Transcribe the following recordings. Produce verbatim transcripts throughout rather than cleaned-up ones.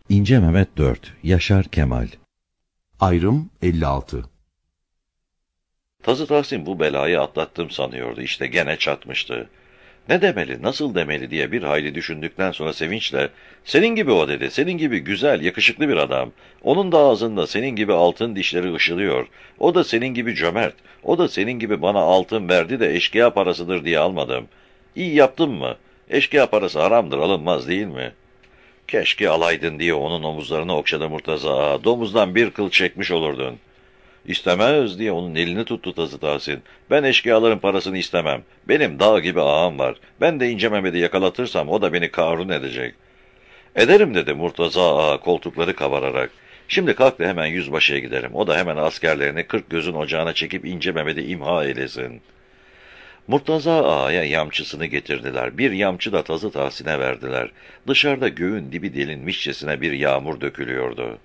İnce Mehmet dört, Yaşar Kemal. Ayrım elli altı. Tazı Tahsin bu belayı atlattım sanıyordu, işte gene çatmıştı. Ne demeli, nasıl demeli diye bir hayli düşündükten sonra sevinçle, senin gibi o dedi, senin gibi güzel, yakışıklı bir adam. Onun da ağzında senin gibi altın dişleri ışılıyor. O da senin gibi cömert, o da senin gibi bana altın verdi de eşkıya parasıdır diye almadım. İyi yaptın mı? Eşkıya parası haramdır, alınmaz değil mi? Keşke alaydın diye onun omuzlarını okşadı Murtaza Ağa, domuzdan bir kıl çekmiş olurdun. İstemez diye onun elini tuttu Tazı Tahsin. Ben eşkıyaların parasını istemem. Benim dağ gibi ağam var. Ben de İnce Mehmet'i yakalatırsam o da beni Karun edecek. Ederim dedi Murtaza Ağa koltukları kabararak. Şimdi kalk da hemen yüzbaşıya gidelim. O da hemen askerlerini kırk gözün ocağına çekip İnce Mehmet'i imha eylesin. Murtaza Ağa'ya yamçısını getirdiler. Bir yamçı da Tazı Tahsin'e verdiler. Dışarıda göğün dibi delinmişçesine bir yağmur dökülüyordu.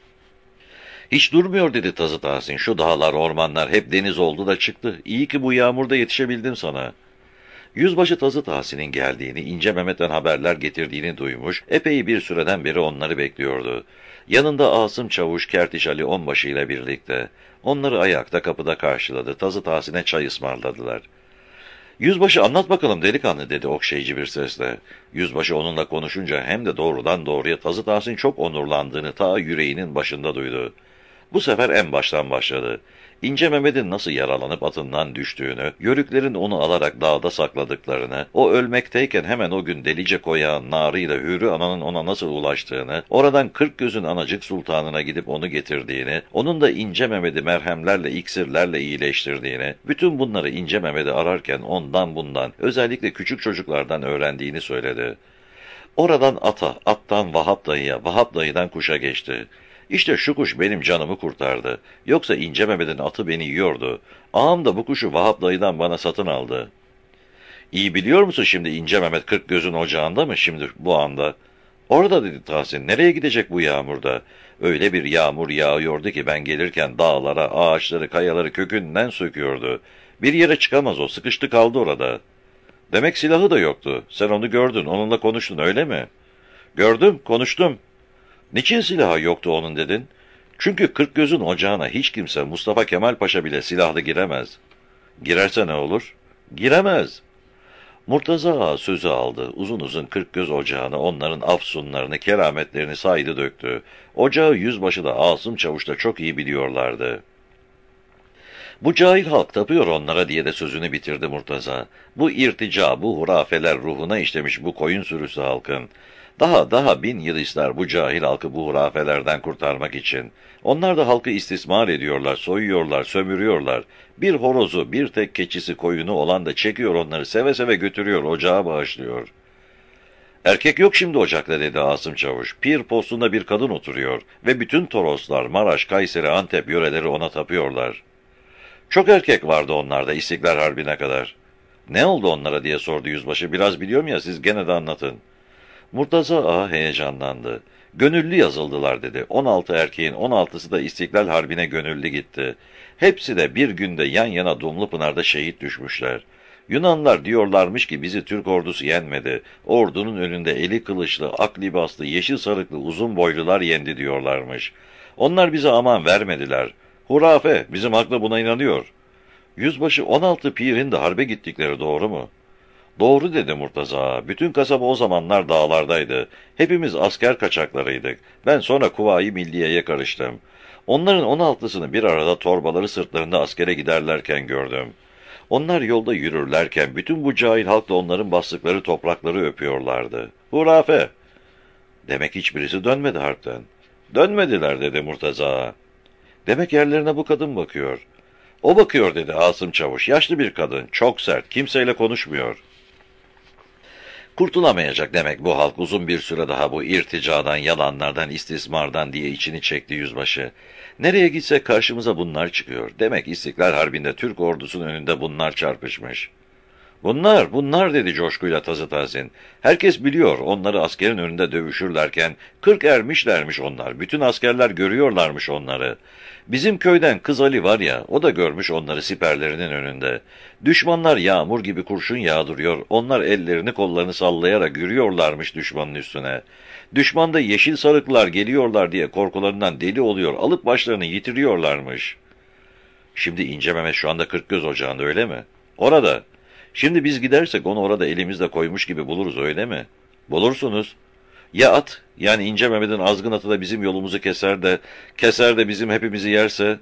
Hiç durmuyor dedi Tazı Tahsin. Şu dağlar, ormanlar hep deniz oldu da çıktı. İyi ki bu yağmurda yetişebildim sana. Yüzbaşı Tazı Tahsin'in geldiğini, İnce Mehmet'ten haberler getirdiğini duymuş, epey bir süreden beri onları bekliyordu. Yanında Asım Çavuş, Kertiş Ali Onbaşı ile birlikte. Onları ayakta kapıda karşıladı. Tazı Tahsin'e çay ısmarladılar. Yüzbaşı anlat bakalım delikanlı dedi okşayıcı bir sesle. Yüzbaşı onunla konuşunca hem de doğrudan doğruya Tazı Tahsin çok onurlandığını ta yüreğinin başında duydu. Bu sefer en baştan başladı. İnce Mehmet'in nasıl yaralanıp atından düştüğünü, yörüklerin onu alarak dağda sakladıklarını, o ölmekteyken hemen o gün delice koyağın narıyla Hürrü Ana'nın ona nasıl ulaştığını, oradan Kırkgöz'ün Anacık Sultanı'na gidip onu getirdiğini, onun da İnce Mehmet'i merhemlerle, iksirlerle iyileştirdiğini, bütün bunları İnce Mehmet'i ararken ondan bundan, özellikle küçük çocuklardan öğrendiğini söyledi. Oradan ata, attan Vahap dayıya, Vahap dayıdan kuşa geçti. İşte şu kuş benim canımı kurtardı. Yoksa İnce Mehmet'in atı beni yiyordu. Ağam da bu kuşu Vahap dayıdan bana satın aldı. İyi biliyor musun şimdi İnce Mehmet Kırkgöz'ün ocağında mı şimdi bu anda? Orada dedi Tahsin. Nereye gidecek bu yağmurda? Öyle bir yağmur yağıyordu ki ben gelirken dağlara, ağaçları, kayaları kökünden söküyordu. Bir yere çıkamaz o, sıkıştı kaldı orada. Demek silahı da yoktu. Sen onu gördün, onunla konuştun öyle mi? Gördüm, konuştum. Niçin silahı yoktu onun dedin? Çünkü Kırkgöz'ün ocağına hiç kimse, Mustafa Kemal Paşa bile silahlı giremez. Girerse ne olur? Giremez. Murtaza Ağa sözü aldı. Uzun uzun Kırkgöz ocağına onların afsunlarını, kerametlerini saydı döktü. Ocağı yüzbaşı da Asım Çavuş da çok iyi biliyorlardı. Bu cahil halk tapıyor onlara diye de sözünü bitirdi Murtaza. Bu irtica, bu hurafeler ruhuna işlemiş bu koyun sürüsü halkın. Daha daha bin yıl ister bu cahil halkı bu hurafelerden kurtarmak için. Onlar da halkı istismar ediyorlar, soyuyorlar, sömürüyorlar. Bir horozu, bir tek keçisi koyunu olan da çekiyor onları, seve seve götürüyor, ocağa bağışlıyor. Erkek yok şimdi ocakta dedi Asım Çavuş. Pir postunda bir kadın oturuyor ve bütün Toroslar, Maraş, Kayseri, Antep yöreleri ona tapıyorlar. Çok erkek vardı onlarda İstiklal Harbi'ne kadar. Ne oldu onlara diye sordu yüzbaşı. Biraz biliyorum ya, siz gene de anlatın. Murtaza Ağa heyecanlandı. Gönüllü yazıldılar dedi. on altı erkeğin on altısı da İstiklal Harbi'ne gönüllü gitti. Hepsi de bir günde yan yana Dumlupınar'da şehit düşmüşler. Yunanlar diyorlarmış ki bizi Türk ordusu yenmedi. Ordunun önünde eli kılıçlı, ak libaslı, yeşil sarıklı uzun boylular yendi diyorlarmış. Onlar bize aman vermediler. Hurafe, bizim aklı buna inanıyor. Yüzbaşı on altı pirin de harbe gittikleri doğru mu? Doğru dedi Murtaza. Bütün kasaba o zamanlar dağlardaydı. Hepimiz asker kaçaklarıydık. Ben sonra Kuvayi Milliye'ye karıştım. Onların on altısını bir arada torbaları sırtlarında askere giderlerken gördüm. Onlar yolda yürürlerken bütün bu cahil halk da onların bastıkları toprakları öpüyorlardı. Hurafe! Demek hiçbirisi dönmedi harpten. Dönmediler dedi Murtaza. Demek yerlerine bu kadın bakıyor. O bakıyor dedi Asım Çavuş. Yaşlı bir kadın, çok sert, kimseyle konuşmuyor. Kurtulamayacak demek bu halk uzun bir süre daha bu irticadan, yalanlardan, istismardan diye içini çekti yüzbaşı. Nereye gitse karşımıza bunlar çıkıyor. Demek İstiklal Harbi'nde Türk ordusunun önünde bunlar çarpışmış. Bunlar, bunlar dedi coşkuyla Tazı Tahsin. Herkes biliyor, onları askerin önünde dövüşürlerken kırk ermişlermiş onlar. Bütün askerler görüyorlarmış onları. Bizim köyden kız Ali var ya, o da görmüş onları siperlerinin önünde. Düşmanlar yağmur gibi kurşun yağdırıyor, onlar ellerini kollarını sallayarak yürüyorlarmış düşmanın üstüne. Düşmanda yeşil sarıklılar geliyorlar diye korkularından deli oluyor, alıp başlarını yitiriyorlarmış. Şimdi İnce Mehmet şu anda Kırkgöz Ocağı'nda, öyle mi? Orada. Şimdi biz gidersek onu orada elimizle koymuş gibi buluruz, öyle mi? Bulursunuz. Ya at, yani İnce Mehmet'in azgın atı da bizim yolumuzu keser de, keser de bizim hepimizi yerse?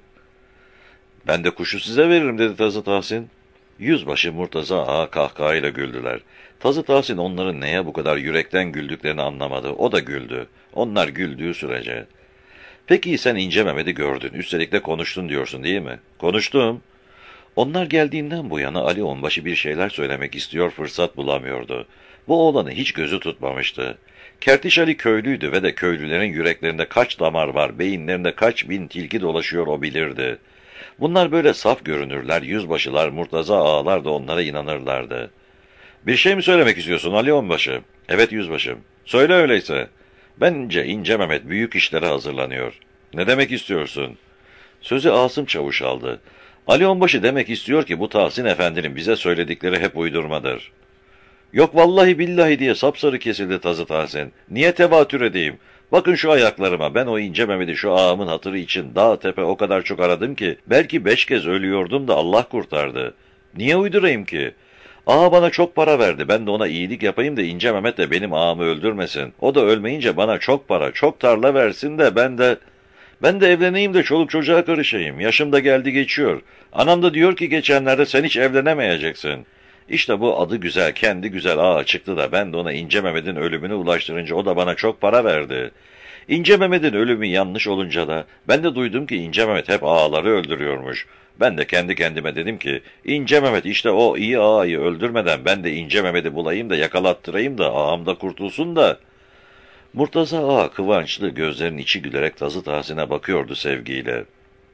Ben de kuşu size veririm dedi Tazı Tahsin. Yüzbaşı Murtaza ağa kahkahayla güldüler. Tazı Tahsin onların neye bu kadar yürekten güldüklerini anlamadı. O da güldü. Onlar güldüğü sürece. Peki sen İnce Mehmet'i gördün, üstelik de konuştun diyorsun değil mi? Konuştum. Onlar geldiğinden bu yana Ali Onbaşı bir şeyler söylemek istiyor, fırsat bulamıyordu. Bu oğlanı hiç gözü tutmamıştı. Kertiş Ali köylüydü ve de köylülerin yüreklerinde kaç damar var, beyinlerinde kaç bin tilki dolaşıyor o bilirdi. Bunlar böyle saf görünürler, yüzbaşılar, Murtaza ağalar da onlara inanırlardı. Bir şey mi söylemek istiyorsun Ali Onbaşı? Evet yüzbaşım. Söyle öyleyse. Bence İnce Mehmet büyük işlere hazırlanıyor. Ne demek istiyorsun? Sözü Asım Çavuş aldı. Ali Onbaşı demek istiyor ki bu Tahsin Efendi'nin bize söyledikleri hep uydurmadır. Yok vallahi billahi diye sapsarı kesildi Tazı Tahsin. Niye tevatür edeyim? Bakın şu ayaklarıma, ben o İnce Mehmet'i şu ağamın hatırı için dağ tepe o kadar çok aradım ki, belki beş kez ölüyordum da Allah kurtardı. Niye uydurayım ki? Ağa bana çok para verdi, ben de ona iyilik yapayım da İnce Mehmet de benim ağamı öldürmesin. O da ölmeyince bana çok para, çok tarla versin de ben de... Ben de evleneyim de çoluk çocuğa karışayım. Yaşım da geldi geçiyor. Anam da diyor ki geçenlerde sen hiç evlenemeyeceksin. İşte bu adı güzel, kendi güzel ağa çıktı da ben de ona İnce Mehmet'in ölümünü ulaştırınca o da bana çok para verdi. İnce Mehmet'in ölümü yanlış olunca da ben de duydum ki İnce Mehmet hep ağaları öldürüyormuş. Ben de kendi kendime dedim ki İnce Mehmet işte o iyi ağayı öldürmeden ben de İnce Mehmet'i bulayım da yakalattırayım da ağam da kurtulsun da... Murtaza ağa kıvançlı, gözlerinin içi gülerek Tazı Tahsin'e bakıyordu sevgiyle.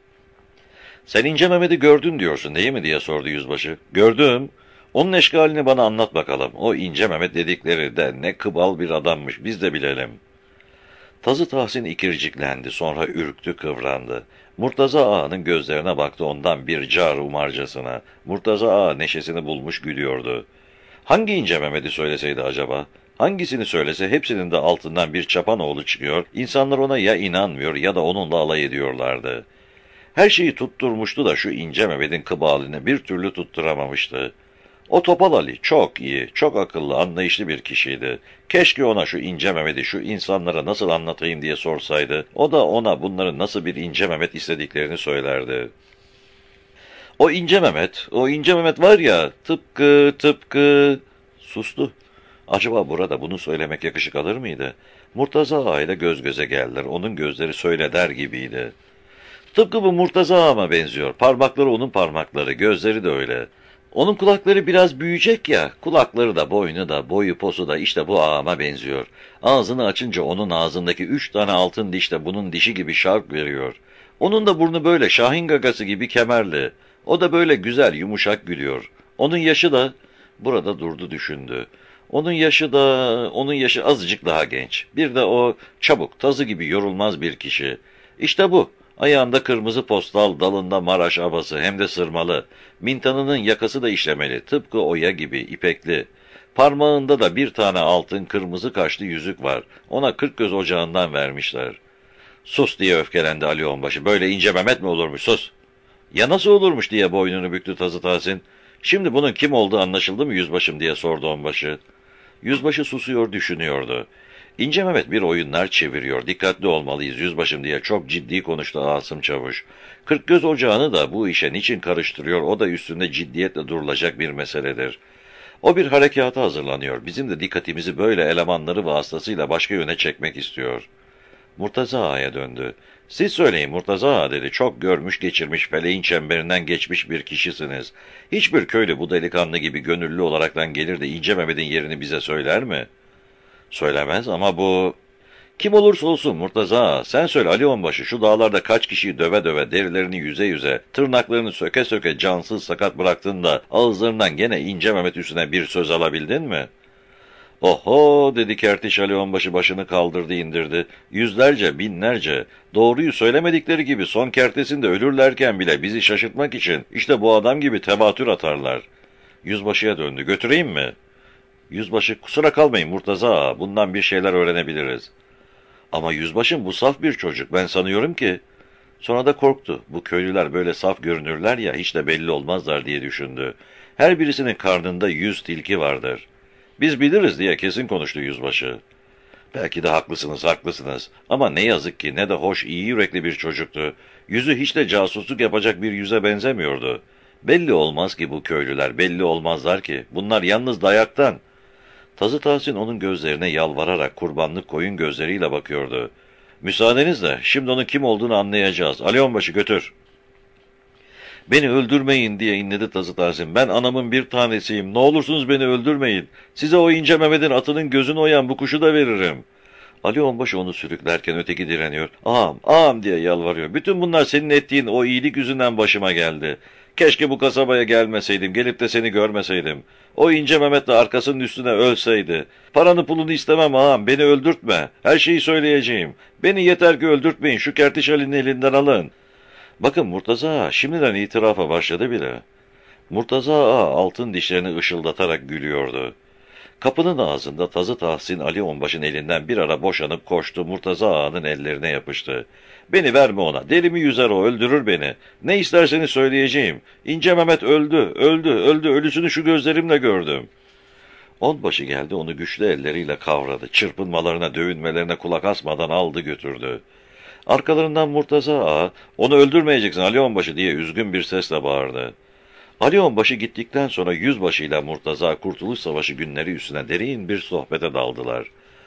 Sen İnce Mehmet'i gördün diyorsun değil mi diye sordu yüzbaşı. Gördüm. Onun eşkalini bana anlat bakalım. O İnce Mehmet dedikleri de ne kıbal bir adammış, biz de bilelim. Tazı Tahsin ikirciklendi, sonra ürktü, kıvrandı. Murtaza ağanın gözlerine baktı, ondan bir car umarcasına. Murtaza ağa neşesini bulmuş gülüyordu. Hangi İnce Mehmet'i söyleseydi acaba? Hangisini söylese hepsinin de altından bir çapanoğlu çıkıyor, insanlar ona ya inanmıyor ya da onunla alay ediyorlardı. Her şeyi tutturmuştu da şu İnce Mehmet'in kıbalini bir türlü tutturamamıştı. O Topal Ali çok iyi, çok akıllı, anlayışlı bir kişiydi. Keşke ona şu İnce Mehmet'i şu insanlara nasıl anlatayım diye sorsaydı, o da ona bunların nasıl bir İnce Mehmet istediklerini söylerdi. O İnce Mehmet, o İnce Mehmet var ya, tıpkı tıpkı... Sustu. Acaba burada bunu söylemek yakışık alır mıydı? Murtaza Ağa ile göz göze geldiler. Onun gözleri söyle der gibiydi. Tıpkı bu Murtaza Ağa'ma benziyor. Parmakları onun parmakları, gözleri de öyle. Onun kulakları biraz büyüyecek ya, kulakları da, boynu da, boyu posu da işte bu ağama benziyor. Ağzını açınca onun ağzındaki üç tane altın diş de bunun dişi gibi şark veriyor. Onun da burnu böyle şahin gagası gibi kemerli. O da böyle güzel, yumuşak gülüyor. Onun yaşı da... Burada durdu, düşündü. Onun yaşı da, onun yaşı azıcık daha genç. Bir de o çabuk, tazı gibi yorulmaz bir kişi. İşte bu. Ayağında kırmızı postal, dalında Maraş abası, hem de sırmalı. Mintanının yakası da işlemeli, tıpkı oya gibi, ipekli. Parmağında da bir tane altın, kırmızı kaşlı yüzük var. Ona Kırkgöz Ocağı'ndan vermişler. Sus diye öfkelendi Ali Onbaşı. Böyle İnce Mehmet mi olurmuş, sus. Ya nasıl olurmuş diye boynunu büktü Tazı Tahsin. Şimdi bunun kim olduğu anlaşıldı mı yüzbaşım diye sordu onbaşı. Yüzbaşı susuyor, düşünüyordu. İnce Mehmet bir oyunlar çeviriyor, dikkatli olmalıyız yüzbaşım diye çok ciddi konuştu Asım Çavuş. Kırkgöz Ocağı'nı da bu işe niçin karıştırıyor, o da üstünde ciddiyetle durulacak bir meseledir. O bir harekata hazırlanıyor, bizim de dikkatimizi böyle elemanları vasıtasıyla başka yöne çekmek istiyor. Murtaza Ağa'ya döndü. Siz söyleyin Murtaza Ağa dedi, çok görmüş geçirmiş, feleğin çemberinden geçmiş bir kişisiniz. Hiçbir köylü bu delikanlı gibi gönüllü olaraktan gelir de İnce Mehmet'in yerini bize söyler mi? Söylemez ama bu... Kim olursa olsun Murtaza, sen söyle Ali Onbaşı, şu dağlarda kaç kişiyi döve döve, derilerini yüze yüze, tırnaklarını söke söke cansız sakat bıraktın da ağızlarından gene İnce Mehmet üstüne bir söz alabildin mi? Oho, dedi Kertiş Ali Onbaşı, başını kaldırdı indirdi. Yüzlerce, binlerce, doğruyu söylemedikleri gibi son kertesinde ölürlerken bile bizi şaşırtmak için işte bu adam gibi tevatür atarlar. Yüzbaşıya döndü. Götüreyim mi? Yüzbaşı, kusura kalmayın Murtaza ağa, bundan bir şeyler öğrenebiliriz. Ama yüzbaşım, bu saf bir çocuk, ben sanıyorum ki. Sonra da korktu. Bu köylüler böyle saf görünürler ya, hiç de belli olmazlar diye düşündü. Her birisinin karnında yüz tilki vardır. Biz biliriz diye kesin konuştu yüzbaşı. Belki de haklısınız, haklısınız. Ama ne yazık ki ne de hoş, iyi yürekli bir çocuktu. Yüzü hiç de casusluk yapacak bir yüze benzemiyordu. Belli olmaz ki bu köylüler, belli olmazlar ki. Bunlar yalnız dayaktan. Tazı Tahsin onun gözlerine yalvararak kurbanlık koyun gözleriyle bakıyordu. Müsaadenizle, şimdi onun kim olduğunu anlayacağız. Ali Onbaşı, götür. Beni öldürmeyin diye inledi Tazı Tahsin. Ben anamın bir tanesiyim. Ne olursunuz beni öldürmeyin. Size o İnce Mehmet'in atının gözünü oyan bu kuşu da veririm. Ali Onbaşı onu sürüklerken öteki direniyor. Ağam, ağam diye yalvarıyor. Bütün bunlar senin ettiğin o iyilik yüzünden başıma geldi. Keşke bu kasabaya gelmeseydim, gelip de seni görmeseydim. O İnce Mehmet de arkasının üstüne ölseydi. Paranı pulunu istemem ağam, beni öldürtme. Her şeyi söyleyeceğim. Beni yeter ki öldürtmeyin, şu Kertiş Ali'nin elinden alın. Bakın Murtaza ağa şimdiden itirafa başladı bile. Murtaza ağa altın dişlerini ışıldatarak gülüyordu. Kapının ağzında Tazı Tahsin Ali Onbaşı'nın elinden bir ara boşanıp koştu, Murtaza ağanın ellerine yapıştı. Beni verme ona, derimi yüzer o, öldürür beni. Ne isterseniz söyleyeceğim. İnce Mehmet öldü, öldü, öldü, ölüsünü şu gözlerimle gördüm. Onbaşı geldi, onu güçlü elleriyle kavradı, çırpınmalarına, dövünmelerine kulak asmadan aldı götürdü. Arkalarından Murtaza ağa, onu öldürmeyeceksin Ali Onbaşı diye üzgün bir sesle bağırdı. Ali Onbaşı gittikten sonra yüzbaşıyla Murtaza Kurtuluş Savaşı günleri üstüne derin bir sohbete daldılar.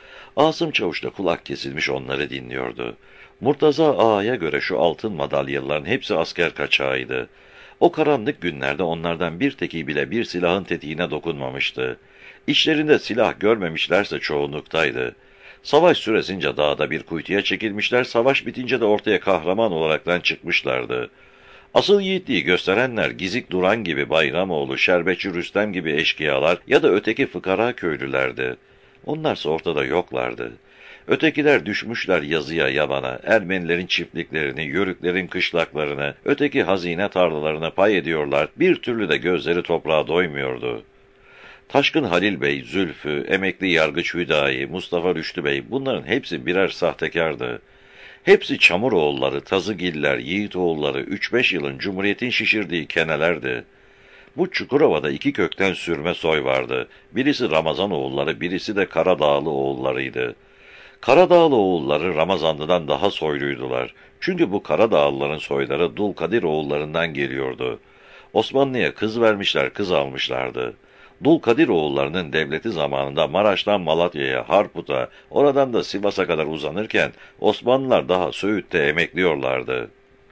Asım Çavuş da kulak kesilmiş onları dinliyordu. Murtaza ağaya göre şu altın madalyalıların hepsi asker kaçağıydı. O karanlık günlerde onlardan bir teki bile bir silahın tetiğine dokunmamıştı. İçlerinde silah görmemişlerse çoğunluktaydı. Savaş süresince dağda bir kuytuya çekilmişler, savaş bitince de ortaya kahraman olaraktan çıkmışlardı. Asıl yiğitliği gösterenler Gizik Duran gibi, Bayramoğlu, Şerbetçi Rüstem gibi eşkıyalar ya da öteki fıkara köylülerdi. Onlarsa ortada yoklardı. Ötekiler düşmüşler yazıya yabana, Ermenilerin çiftliklerini, Yörüklerin kışlaklarını, öteki hazine tarlalarına pay ediyorlar, bir türlü de gözleri toprağa doymuyordu. Taşkın Halil Bey, Zülfü, emekli yargıç Hüdayi, Mustafa Rüştü Bey, bunların hepsi birer sahtekardı. Hepsi Çamuroğulları, Tazıgiller, Yiğitoğulları, üç beş yılın Cumhuriyet'in şişirdiği kenelerdi. Bu Çukurova'da iki kökten sürme soy vardı. Birisi Ramazan oğulları, birisi de Karadağlı oğullarıydı. Karadağlı oğulları Ramazanlı'dan daha soyluydular. Çünkü bu Karadağlıların soyları Dulkadir oğullarından geliyordu. Osmanlı'ya kız vermişler, kız almışlardı. Dulkadir oğullarının devleti zamanında Maraş'tan Malatya'ya, Harput'a, oradan da Sivas'a kadar uzanırken Osmanlılar daha Söğüt'te emekliyorlardı.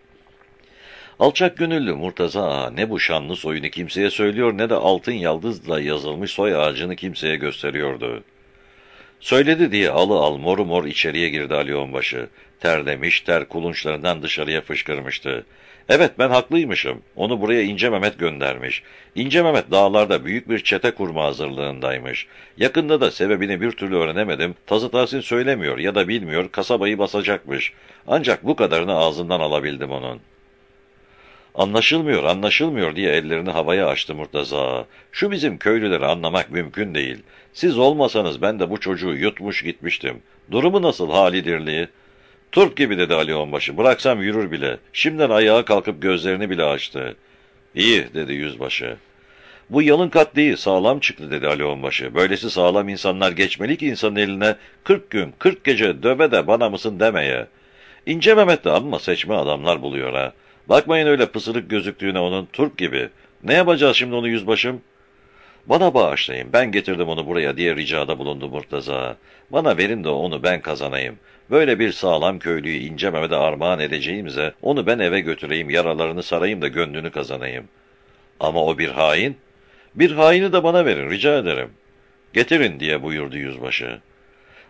Alçak gönüllü Murtaza ağa ne bu şanlı soyunu kimseye söylüyor ne de altın yaldızla yazılmış soy ağacını kimseye gösteriyordu. Söyledi diye alı al moru mor içeriye girdi Ali Onbaşı. Terlemiş, ter kulunçlarından dışarıya fışkırmıştı. Evet, ben haklıymışım. Onu buraya İnce Mehmet göndermiş. İnce Mehmet dağlarda büyük bir çete kurma hazırlığındaymış. Yakında da sebebini bir türlü öğrenemedim. Tazı Tahsin söylemiyor ya da bilmiyor, kasabayı basacakmış. Ancak bu kadarını ağzından alabildim onun. Anlaşılmıyor, anlaşılmıyor diye ellerini havaya açtı Murtaza. Şu bizim köylüleri anlamak mümkün değil. Siz olmasanız ben de bu çocuğu yutmuş gitmiştim. Durumu nasıl hali dirliği? Turp gibi dedi Ali Onbaşı. Bıraksam yürür bile. Şimdiden ayağa kalkıp gözlerini bile açtı. İyi dedi yüzbaşı. Bu yalın kat değil, sağlam çıktı dedi Ali Onbaşı. Böylesi sağlam insanlar geçmeli ki insanın eline kırk gün, kırk gece döve de bana mısın demeye. İnce Mehmet de amma seçme adamlar buluyor ha. Bakmayın öyle pısırık gözüktüğüne onun, turp gibi. Ne yapacağız şimdi onu yüzbaşım? Bana bağışlayın, ben getirdim onu buraya diye ricada bulundu Murtaza. Bana verin de onu ben kazanayım. Böyle bir sağlam köylüyü İnce Mehmet'e armağan edeceğimize, onu ben eve götüreyim, yaralarını sarayım da gönlünü kazanayım. Ama o bir hain. Bir haini de bana verin, rica ederim. Getirin diye buyurdu yüzbaşı.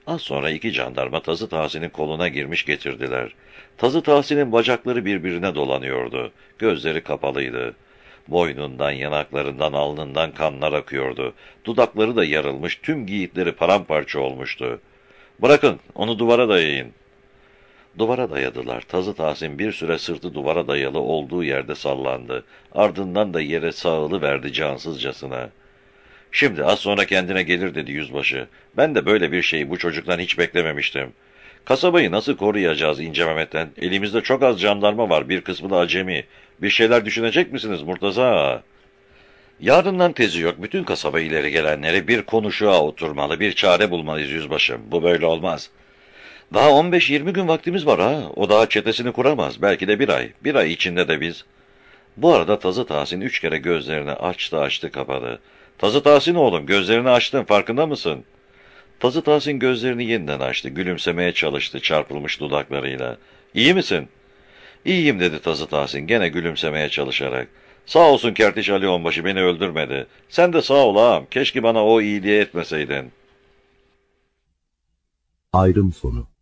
Az sonra iki jandarma Tazı Tahsin'in koluna girmiş getirdiler. Tazı Tahsin'in bacakları birbirine dolanıyordu. Gözleri kapalıydı. Boynundan, yanaklarından, alnından kanlar akıyordu. Dudakları da yarılmış, tüm giyikleri paramparça olmuştu. ''Bırakın, onu duvara dayayın.'' Duvara dayadılar. Tazı Tahsin bir süre sırtı duvara dayalı olduğu yerde sallandı. Ardından da yere sağılıverdi cansızcasına. ''Şimdi az sonra kendine gelir.'' dedi yüzbaşı. ''Ben de böyle bir şeyi bu çocuktan hiç beklememiştim. Kasabayı nasıl koruyacağız İnce Mehmet'ten? Elimizde çok az jandarma var, bir kısmı da acemi. Bir şeyler düşünecek misiniz Murtaza ağa?'' ''Yarından tezi yok. Bütün kasaba ileri gelenleri bir konuşuğa oturmalı, bir çare bulmalıyız yüzbaşım. Bu böyle olmaz. Daha on beş yirmi gün vaktimiz var ha. O daha çetesini kuramaz. Belki de bir ay. Bir ay içinde de biz.'' Bu arada Tazı Tahsin üç kere gözlerini açtı açtı kapadı. ''Tazı Tahsin oğlum, gözlerini açtın, farkında mısın?'' Tazı Tahsin gözlerini yeniden açtı. Gülümsemeye çalıştı çarpılmış dudaklarıyla. ''İyi misin?'' ''İyiyim.'' dedi Tazı Tahsin gene gülümsemeye çalışarak. ''Sağ olsun Kertiç Ali Onbaşı, beni öldürmedi. Sen de sağ ol ağam. Keşke bana o iyiliği etmeseydin.'' Ayrım sonu.